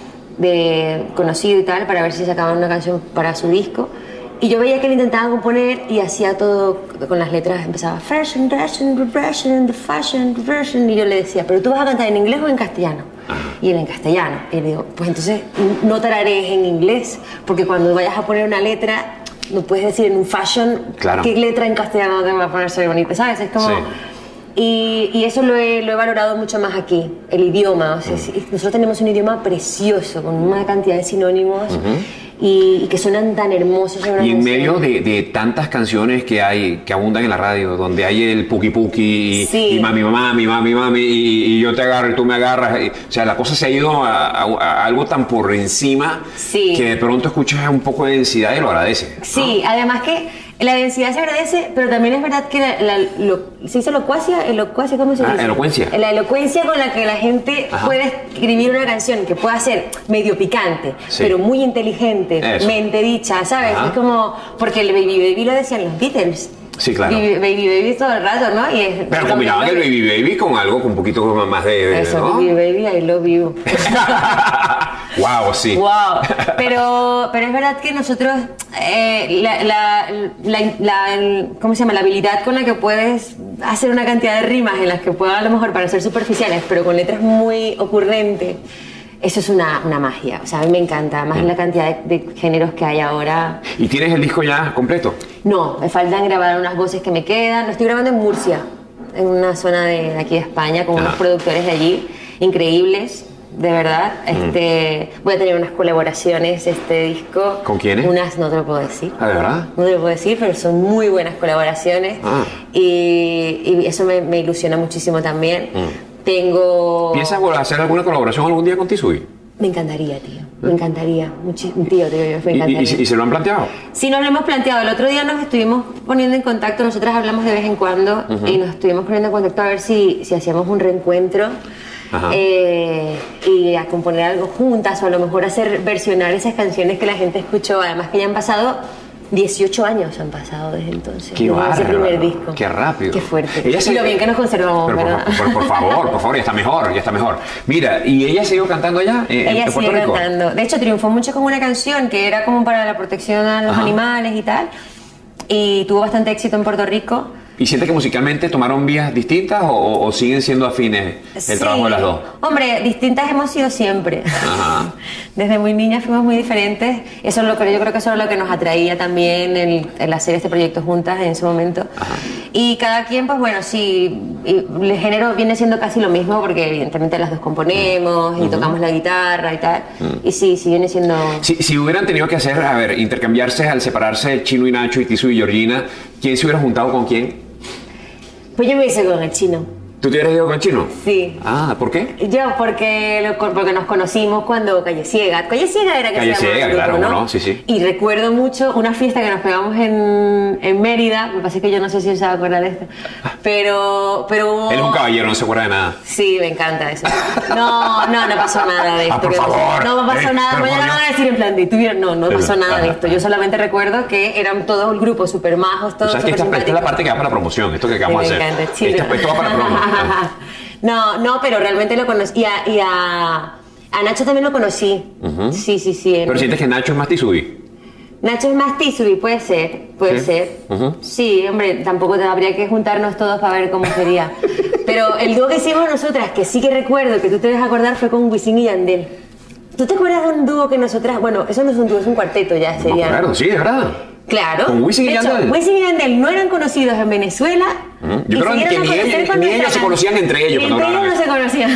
de conocido y tal, para ver si sacaban una canción para su disco. Y yo veía que él intentaba componer y hacía todo con las letras, empezaba fashion, fashion, repression, the fashion, reversion, y yo le decía, ¿pero tú vas a cantar en inglés o en castellano? Y él en castellano. Y le digo, pues entonces no tararees en inglés, porque cuando vayas a poner una letra, no puedes decir en un fashion, Claro. ¿qué letra en castellano te va a ponerse bonita? ¿Sabes? Es como... Sí. Y, y eso lo he, lo he valorado mucho más aquí, el idioma. O sea, sí, nosotros tenemos un idioma precioso, con una cantidad de sinónimos y, y que suenan tan hermosos. en una Y en canción. medio de, de tantas canciones que hay, que abundan en la radio, donde hay el puki puki y, Sí. y mami, mami, mami, mami, y, y yo te agarro y tú me agarras. y- o sea, la cosa se ha ido a, a- a algo tan por encima Sí. que de pronto escuchas un poco de densidad y lo agradeces. Sí, además que la densidad se agradece, pero también es verdad que la, la- lo- se dice locuacia, elocuacia, ¿cómo se Ah, dice? elocuencia. La elocuencia con la que la gente Ajá. puede escribir una canción que pueda ser medio picante, Sí. pero muy inteligente, Eso. mente dicha, ¿sabes? Ajá. Es como, porque el Baby Baby lo decían los Beatles. Sí, claro. Baby Baby, baby todo el rato, ¿no? Y es, Pero combinaban el baby baby con algo con un poquito más de... de- Eso, ¿no? Baby Baby, I love you. Wow, sí. Wow. Pero, pero es verdad que nosotros, eh, la, la, la- la- el- ¿cómo se llama? La habilidad con la que puedes hacer una cantidad de rimas en las que puedan a lo mejor parecer superficiales, pero con letras muy ocurrentes, eso es una, una magia. O sea, a mí me encanta, más la cantidad de, de géneros que hay ahora. ¿Y tienes el disco ya completo? No, me faltan grabar unas voces que me quedan. Lo estoy grabando en Murcia, en una zona de, de aquí de España, con unos Ajá. productores de allí, increíbles, de verdad. Este, voy a tener unas colaboraciones este disco. ¿Con quiénes? Unas, no te lo puedo decir. Ah, ¿de verdad? No te lo puedo decir, pero son muy buenas colaboraciones. Ah. Y, y eso me, me ilusiona muchísimo también. Tengo... ¿Piensas volver a hacer alguna colaboración algún día con Tisui? Me encantaría, tío. Me encantaría. Muchísimo, tío, tío, me ¿Y, encantaría. y, y- y se lo han planteado? Sí, nos lo hemos planteado. El otro día nos estuvimos poniendo en contacto, nosotras hablamos de vez en cuando Ujú. y nos estuvimos poniendo en contacto a ver si, si hacíamos un reencuentro Ajá. eh, y a componer algo juntas o a lo mejor hacer versionar esas canciones que la gente escuchó. Además que ya han pasado dieciocho años, han pasado desde entonces. Qué desde ese bárbaro. primer disco. Qué rápido. Qué fuerte. Ella y se- lo bien que nos conservamos, Pero ¿verdad? por, por- por favor, por favor, ya está mejor, ya está mejor. Mira, ¿y ella siguió cantando allá en, Ella en Puerto sigue Rico? cantando. De hecho, triunfó mucho con una canción que era como para la protección a los Ajá. animales y tal. Y tuvo bastante éxito en Puerto Rico. ¿Y siente que musicalmente tomaron vías distintas o, o- o siguen siendo afines el Sí. trabajo de las dos? Hombre, distintas hemos sido siempre. Ajá. desde muy niña fuimos muy diferentes. Eso es lo que yo creo que eso es lo que nos atraía también el, el hacer este proyecto juntas en ese momento. Ajá. Y cada quien, pues bueno, sí, el género viene siendo casi lo mismo porque evidentemente las dos componemos y uh-huh. tocamos la guitarra y tal. Uh-huh. Y sí, sí viene siendo... Si, si hubieran tenido que hacer, a ver, intercambiarse al separarse el Chino y Nacho y Tizu y Georgina, ¿quién se hubiera juntado con quién? Pues yo me hice con el Chino. ¿Tú te hubieras ido con el Chino? Sí. Ah, ¿por qué? Yo, porque, porque nos conocimos cuando Calle Ciega. Calle Ciega era que Calle se llamaba Ciega, el grupo, claro, ¿no? ¿no? Sí, sí. Y recuerdo mucho una fiesta que nos pegamos en, en Mérida. Me pasa que yo no sé si él se va a acordar de esto. Pero, pero hubo... Él es un caballero, no se acuerda de nada. Sí, me encanta eso. No, no, no pasó nada de esto. Ah, por favor. No pasó eh, nada. Mañana van a decir en plan de tuvieron. No, no pasó nada de esto. Yo solamente recuerdo que eran todo el grupo súper majos, todos súper simpáticos. Esta es la parte que va para la promoción, esto que acabamos sí, de hacer. Me encanta, chido. Esta, esto va para la promoción. No, no, pero realmente lo conocí. Y a, y a, a Nacho también lo conocí. Uh-huh. Sí, sí, sí. ¿Pero sientes que Nacho es más Tizubi? Nacho es más Tizubi, puede ser, puede ¿Sí? ser. Uh-huh. Sí, hombre, tampoco habría que juntarnos todos para ver cómo sería. Pero el dúo que hicimos nosotras, que sí que recuerdo, que tú te debes acordar, fue con Wisin y Yandel. ¿Tú te acuerdas de un dúo que nosotras... Bueno, eso no es un dúo, es un cuarteto ya, sería... No, claro, sí, es verdad. Claro. Con Wisin y Yandel. Wisin y Yandel no eran conocidos en Venezuela. Uh-huh. Yo creo que ni, ellos, ni ellos se conocían entre ellos. Entre ellos no se conocían.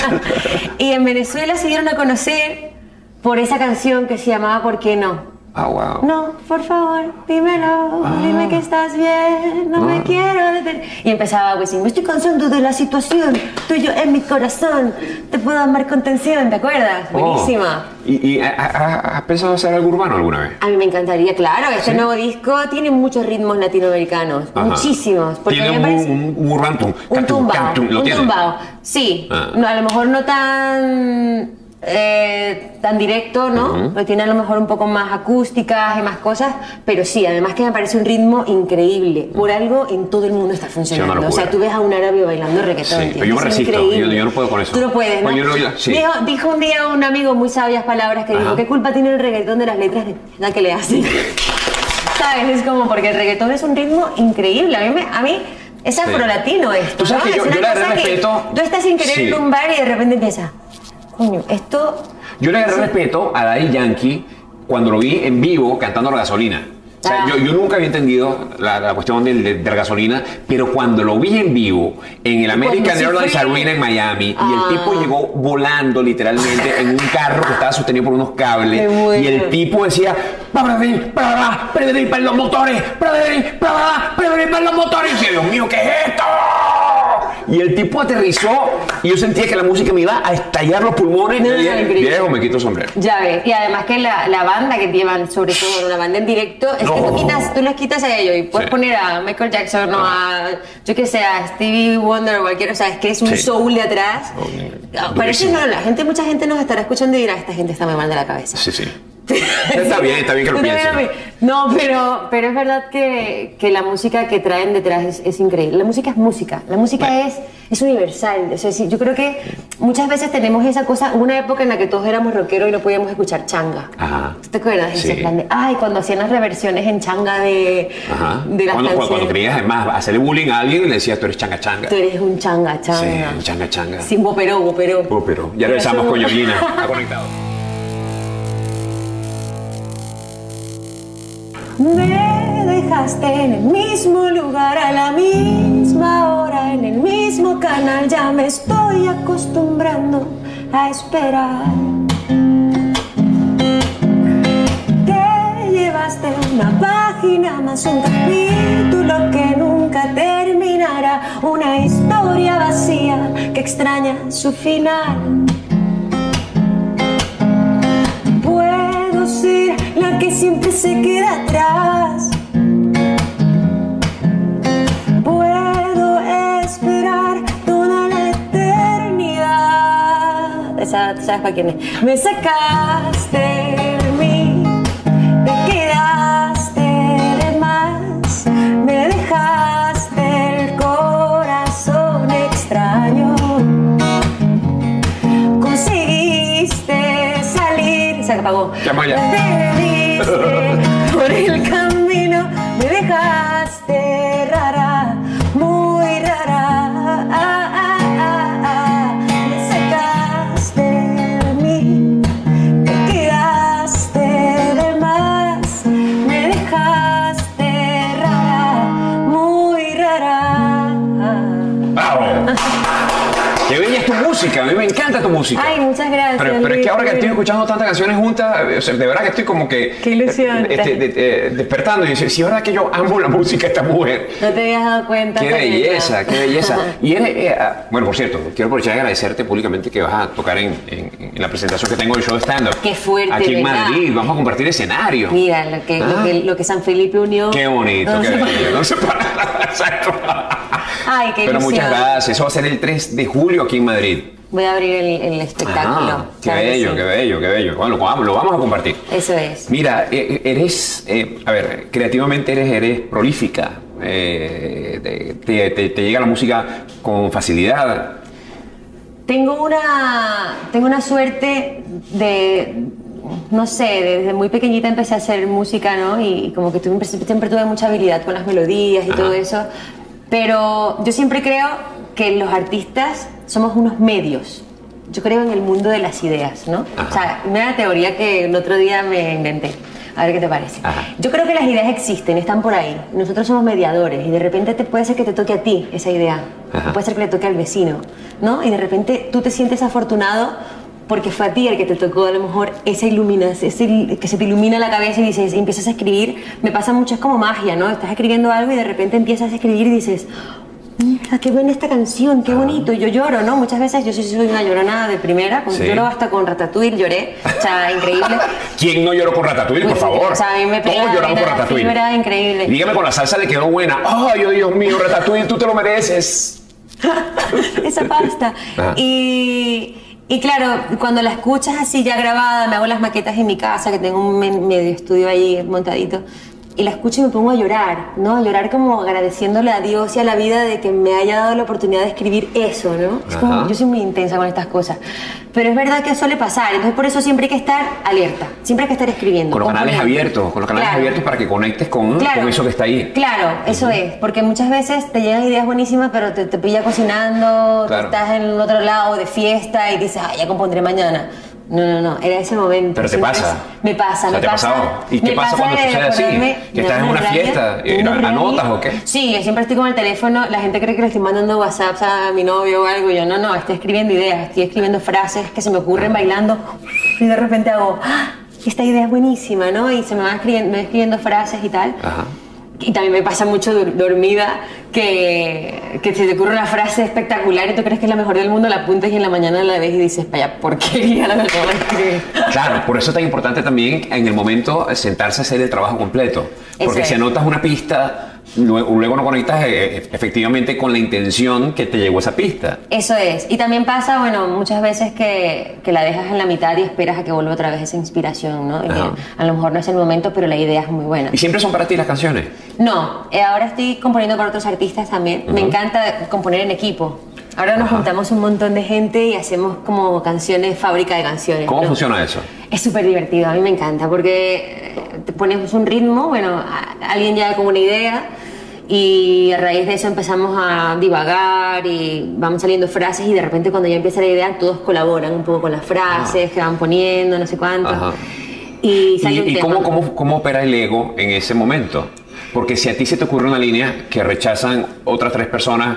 Y en Venezuela se dieron a conocer por esa canción que se llamaba ¿Por qué no? Ah, oh, wow. No, por favor, dímelo, ah. dime que estás bien, no ah. me quiero detener. Y empezaba Wisin, me estoy cansando de la situación, tuyo en mi corazón, te puedo amar con tensión, ¿te acuerdas? Oh. Buenísima. ¿Y, y has pensado hacer algo urbano alguna vez? A mí me encantaría, claro, este ¿Sí? nuevo disco tiene muchos ritmos latinoamericanos, Ajá. muchísimos. Porque tiene un, parece... un, un urbano, un tumbao, un tumbao, sí, ah. no, a lo mejor no tan... Eh, tan directo, ¿no? Uh-huh. Lo tiene a lo mejor un poco más acústicas y más cosas, pero sí, además que me parece un ritmo increíble. Por algo en todo el mundo está funcionando. Sí, o sea, tú ves a un árabe bailando reggaetón. Sí, pero yo me resisto, yo, yo no puedo con eso. Tú no puedes, ¿no? Bueno, yo no, sí. dijo, dijo un día un amigo muy sabias palabras que Ajá. dijo, ¿qué culpa tiene el reggaetón de las letras de la que le hacen? ¿Sabes? Es como porque el reggaetón es un ritmo increíble. A mí, me, a mí es afrolatino sí. esto, ¿Tú sabes ¿no? que yo, es yo la respeto. Tú estás sin querer sí. en un bar y de repente empieza... Coño, esto... Yo le agarré sí. respeto a Daddy Yankee cuando lo vi en vivo cantando La Gasolina. O sea, ah. yo, yo nunca había entendido la, la cuestión de, de, de la gasolina, pero cuando lo vi en vivo en el American Airlines Arena en Miami ah. y el tipo llegó volando literalmente en un carro que estaba sostenido por unos cables y el tipo decía para para los motores, para los motores. Y yo, Dios mío, ¿qué es esto? Y el tipo aterrizó y yo sentía que la música me iba a estallar los pulmones. No, y dije, no, viejo, me quito el sombrero. Ya ves. Y además que la, la banda que llevan, sobre todo una banda en directo, es no. que tú, quitas, tú les quitas a ellos y puedes sí. poner a Michael Jackson no. o a, yo que sé, a Stevie Wonder o cualquiera. O sea, es que es un sí. soul de atrás. Oh, parece no, la gente, mucha gente nos estará escuchando y dirá, esta gente está muy mal de la cabeza. Sí, sí. Está bien, está bien que lo piensen. No, pero, pero es verdad que, que la música que traen detrás es, es increíble. La música es música, la música bueno. es, es universal. O sea, yo creo que muchas veces tenemos esa cosa, una época en la que todos éramos rockeros y no podíamos escuchar changa. Ajá. ¿Te acuerdas? Sí. Ese plan de, ay, cuando hacían las reversiones en changa de, Ajá. de las cuando, canciones. Cuando querías, además, hacerle bullying a alguien y le decías, tú eres changa changa. Tú eres un changa changa. Sí, un changa changa. Sí, boperó, boperó. Boperó. Ya regresamos con Georgina. Está conectado. Me dejaste en el mismo lugar, a la misma hora, en el mismo canal. Ya me estoy acostumbrando a esperar. Te llevaste una página más, un capítulo que nunca terminará, una historia vacía que extraña su final. Puedo ser la que siempre se queda atrás. Puedo esperar toda la eternidad. Esa, ¿sabes para quién es? Me sacaste de mí, te quedaste de más, me dejaste el corazón extraño. Conseguiste salir, se apagó. Por el camino me dejaste rara, muy rara. Ah, ah, ah, ah. Me sacaste de mí, te música, a mí me encanta tu música. Ay, muchas gracias. Pero, pero es que ahora que estoy escuchando tantas canciones juntas, o sea, de verdad que estoy como que... Qué ilusión. Este, de, de, despertando y dice, sí, es verdad que yo amo la música de esta mujer. No te habías dado cuenta. Qué belleza, qué belleza. Y eres, eh, bueno, por cierto, quiero aprovechar y agradecerte públicamente que vas a tocar en, en, en la presentación que tengo del show de stand-up. Qué fuerte, aquí en ¿verdad? Madrid, vamos a compartir escenario. Mira, lo que, ¿Ah? lo que, lo que San Felipe unió. Qué bonito, no qué se bello. No se para nada, exacto. Ay, qué Pero ilusión. muchas gracias. Eso va a ser el tres de julio aquí en Madrid. Voy a abrir el, el espectáculo. Ah, qué claro que bello, sí. qué bello, qué bello. Bueno, lo vamos, lo vamos a compartir. Eso es. Mira, eh, eres, eh, a ver, creativamente eres, eres prolífica. Eh, te, te, te llega la música con facilidad. Tengo una, tengo una suerte de, no sé, desde muy pequeñita empecé a hacer música, ¿no? Y como que tuve, siempre tuve mucha habilidad con las melodías y Ajá. todo eso. Pero yo siempre creo que los artistas somos unos medios. Yo creo en el mundo de las ideas, ¿no? Ajá. O sea, una teoría que el otro día me inventé. A ver qué te parece. Ajá. Yo creo que las ideas existen, están por ahí. Nosotros somos mediadores y de repente te puede ser que te toque a ti esa idea. Ajá. Puede ser que le toque al vecino, ¿no? Y de repente tú te sientes afortunado porque fue a ti el que te tocó a lo mejor esa iluminación, ese, que se te ilumina la cabeza y dices, y empiezas a escribir. Me pasa mucho, es como magia, ¿no? Estás escribiendo algo y de repente empiezas a escribir y dices, mierda, qué buena esta canción, qué bonito. Y yo lloro, ¿no? Muchas veces yo sí soy una llorona de primera, cuando Sí. lloro hasta con Ratatouille lloré, o sea, increíble. ¿Quién no lloró con Ratatouille, por Pues, favor? o sea, a mí me pega Todos lloramos con la Ratatouille. fibra, increíble. Dígame, con la salsa le quedó buena. Ay, oh, Dios mío, Ratatouille, tú te lo mereces. Esa pasta. Ajá. Y, y claro, cuando la escuchas así ya grabada, me hago las maquetas en mi casa, que tengo un me- medio estudio ahí montadito, y la escucho y me pongo a llorar, ¿no? A llorar como agradeciéndole a Dios y a la vida de que me haya dado la oportunidad de escribir eso, ¿no? Es como, Ajá. yo soy muy intensa con estas cosas. Pero es verdad que suele pasar, entonces por eso siempre hay que estar alerta, siempre hay que estar escribiendo. Con los canales componiendo. abiertos, con los canales Claro. abiertos para que conectes con, Claro. con eso que está ahí. Claro, eso es, porque muchas veces te llegan ideas buenísimas, pero te, te pilla cocinando, Claro. estás en otro lado de fiesta y dices, ah, ya compondré mañana. No, no, no, era ese momento. Pero te Siempre pasa. es- Me pasa, O sea, me ¿te ha pasa. pasado? ¿Y qué me pasa cuando de sucede así? ponerme ¿Que estás en unos una rayas, fiesta y unos anotas rayas. o qué? Sí, yo siempre estoy con el teléfono, la gente cree que le estoy mandando WhatsApps a mi novio o algo, y yo no, no, estoy escribiendo ideas, estoy escribiendo frases que se me ocurren bailando y de repente hago, ¡ah! Esta idea es buenísima, ¿no? Y se me van escribiendo, me van escribiendo frases y tal. Ajá. Y también me pasa mucho dur- dormida que, que se te ocurre una frase espectacular y tú crees que es la mejor del mundo, la apuntas y en la mañana la ves y dices, vaya porquería la acabo de escribir. Claro, por eso es tan importante también en el momento sentarse a hacer el trabajo completo. Porque Eso si es. anotas una pista, luego, luego no conectas eh, efectivamente con la intención que te llegó esa pista. Eso es. Y también pasa, bueno, muchas veces que, que la dejas en la mitad y esperas a que vuelva otra vez esa inspiración, ¿no? Y Ajá. a lo mejor no es el momento, pero la idea es muy buena. ¿Y siempre son para ti las canciones? No, eh, ahora estoy componiendo para otros artistas también. Me Ujú. encanta componer en equipo. Ahora nos Ajá. juntamos un montón de gente y hacemos como canciones, fábrica de canciones. ¿Cómo ¿no? funciona eso? Es súper divertido, a mí me encanta porque eh, te pones un ritmo, bueno, a- alguien ya con una idea y a raíz de eso empezamos a divagar y vamos saliendo frases y de repente cuando ya empieza la idea todos colaboran un poco con las frases que van poniendo, no sé cuánto. Ajá. Y sale ¿Y, un y tema. cómo, cómo, cómo opera el ego en ese momento? Porque si a ti se te ocurre una línea que rechazan otras tres personas,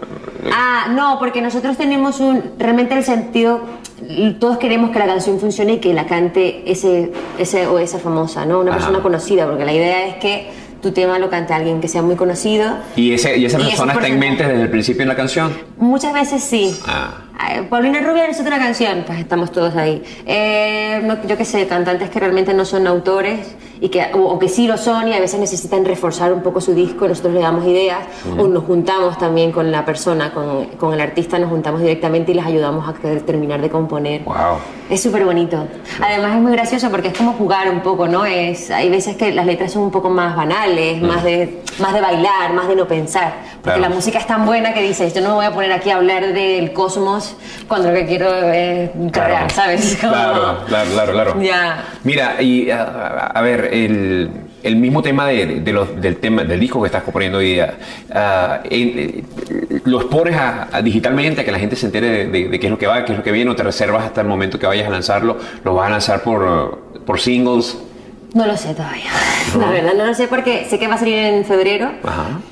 Ah, no, porque nosotros tenemos un... Realmente el sentido... Todos queremos que la canción funcione y que la cante ese, ese o esa famosa, ¿no? Una Ajá. persona conocida, porque la idea es que tu tema lo cante alguien que sea muy conocido. y, ese, y esa Y esa persona está en persona- mente desde el principio en la canción. Muchas veces sí. Ah. Ay, Paulina Rubio necesita una canción, pues estamos todos ahí. Eh, no, yo qué sé, cantantes que realmente no son autores y que, o, o que sí lo son y a veces necesitan reforzar un poco su disco, nosotros le damos ideas o nos juntamos también con la persona, con, con el artista, nos juntamos directamente y les ayudamos a que- terminar de componer. Wow. Es súper bonito. Además es muy gracioso porque es como jugar un poco, ¿no? Es, hay veces que las letras son un poco más banales, más, de, más de bailar, más de no pensar. Porque Claro. la música es tan buena que dices, yo no me voy a poner aquí a hablar del cosmos cuando lo que quiero es cargar, ¿sabes? Como- Claro, claro, claro, claro. Ya. Mira, y a, a- a ver, el, el mismo tema, de, de los, del tema del disco que estás componiendo hoy día, ah, en- eh, ¿lo expones a, a digitalmente, a que la gente se entere de, de- de qué es lo que va, qué es lo que viene, o te reservas hasta el momento que vayas a lanzarlo? ¿Lo vas a lanzar por, por singles? No lo sé todavía. La verdad no lo sé porque sé que va a salir en febrero. Ajá.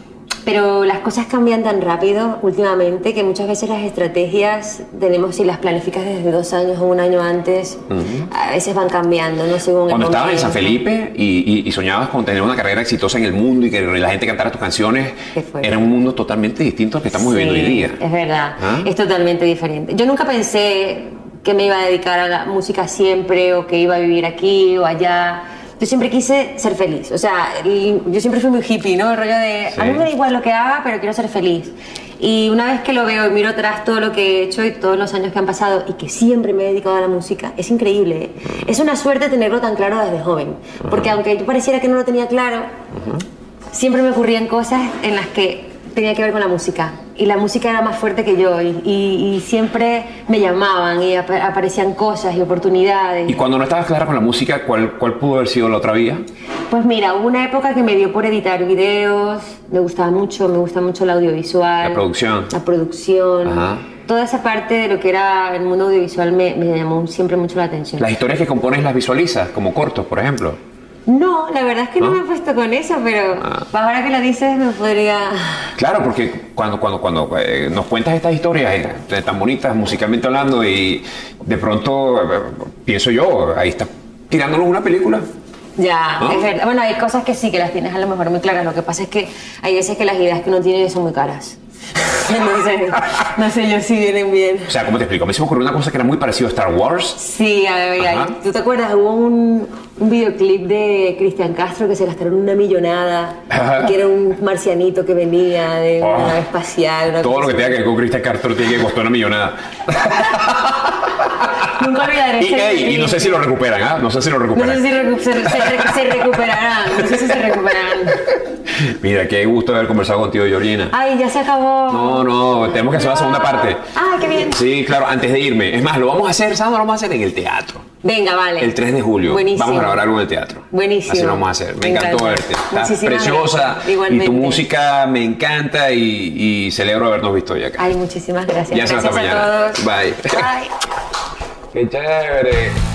Pero las cosas cambian tan rápido últimamente que muchas veces las estrategias tenemos, si las planificas desde dos años o un año antes, uh-huh. a veces van cambiando, ¿no? Según Cuando el estabas en San Felipe y, y, y soñabas con tener una carrera exitosa en el mundo y que la gente cantara tus canciones, era un mundo totalmente distinto al que estamos sí, viviendo hoy día. Es verdad, ¿Ah? es totalmente diferente. Yo nunca pensé que me iba a dedicar a la música siempre o que iba a vivir aquí o allá. Yo siempre quise ser feliz, o sea, yo siempre fui muy hippie, ¿no? El rollo de, sí. a mí me da igual lo que haga, pero quiero ser feliz. Y una vez que lo veo y miro atrás todo lo que he hecho y todos los años que han pasado y que siempre me he dedicado a la música, es increíble. Es una suerte tenerlo tan claro desde joven, porque uh-huh. aunque yo pareciera que no lo tenía claro, uh-huh. siempre me ocurrían cosas en las que tenía que ver con la música. Y la música era más fuerte que yo y, y, y siempre me llamaban y ap aparecían cosas y oportunidades. ¿Y cuando no estabas clara con la música, cuál, cuál pudo haber sido la otra vía? Pues mira, hubo una época que me dio por editar videos, me gustaba mucho, me gusta mucho el audiovisual. La producción. La producción. Ajá. Toda esa parte de lo que era el mundo audiovisual me, me llamó siempre mucho la atención. ¿Las historias que compones las visualizas, como cortos, por ejemplo? No, la verdad es que ¿no? no me he puesto con eso, pero ah. ahora que lo dices me podría... Claro, porque cuando, cuando, cuando eh, nos cuentas estas historias eh, tan bonitas musicalmente hablando y de pronto eh, pienso yo, ahí estás tirándonos una película. Ya, ¿no? Es verdad. Bueno, hay cosas que sí, que las tienes a lo mejor muy claras. Lo que pasa es que hay veces que las ideas que uno tiene son muy caras. No sé, no sé yo si vienen bien. O sea, ¿cómo te explico? A mí se me ocurrió una cosa que era muy parecida a Star Wars. Sí, a ver, a ver, ¿tú te acuerdas? Hubo un, un videoclip de Cristian Castro que se gastaron una millonada, Ajá. que era un marcianito que venía de una oh, nave espacial. Una todo lo que tenga que ver con Cristian Castro tiene que costar una millonada. Nunca olvidaré. Y, ey, y no sé si lo recuperan, ¿ah? ¿eh? No sé si lo recuperan. No sé si recu se, se, se recuperarán. No sé si se recuperarán. Mira, qué gusto haber conversado contigo, Georgina. Ay, ya se acabó. No, no, tenemos que hacer la segunda parte. Ah, qué bien. Sí, claro, antes de irme. Es más, lo vamos a hacer, ¿sabes? Lo vamos a hacer en el teatro. Venga, vale. El tres de julio. Buenísimo. Vamos a grabar algo en el teatro. Buenísimo. Así lo vamos a hacer. Me, me encantó encanta. verte. Estás muchísimas preciosa. Igualmente. Y tu música me encanta y, y celebro habernos visto hoy acá. Ay, muchísimas gracias. Ya Gracias hasta mañana. a todos. Bye. Bye. Qué chévere.